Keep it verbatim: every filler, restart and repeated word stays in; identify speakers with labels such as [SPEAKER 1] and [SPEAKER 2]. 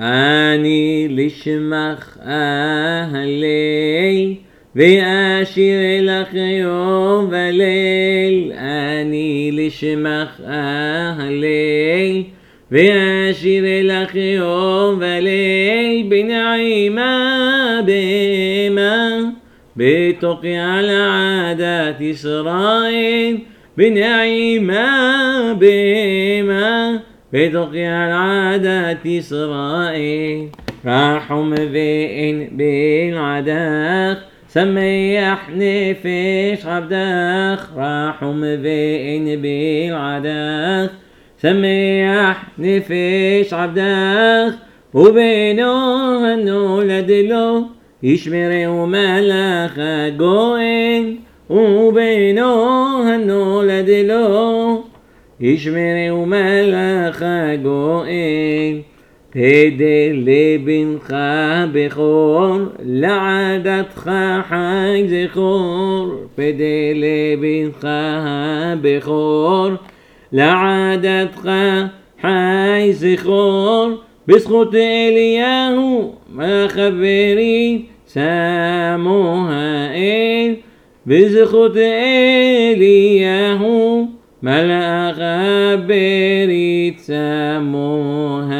[SPEAKER 1] אני לשמך אהלל ואשיר לך יום וליל. אני לשמך אהלל ואשיר לך יום וליל. בנעימה בהמה בתוכי על עדת ישראל. בנעימה בהמה בתוכי על עדת ישראל. רחום ואין בלעדך שמח נפש עבדך. רחום ואין בלעדך שמח נפש עבדך. ובנו הנולד לו ישמרהו מלאך הגוהן. ובנו הנולד לו ישמרהו מלאך הגוהן. פדה לבנך בכור לעדתך חי זכור. פדה לבנך בכור לעדתך חי זכור. בזכות אליהו החברים שמו האל. בזכות אליהו מלאך הברית שמו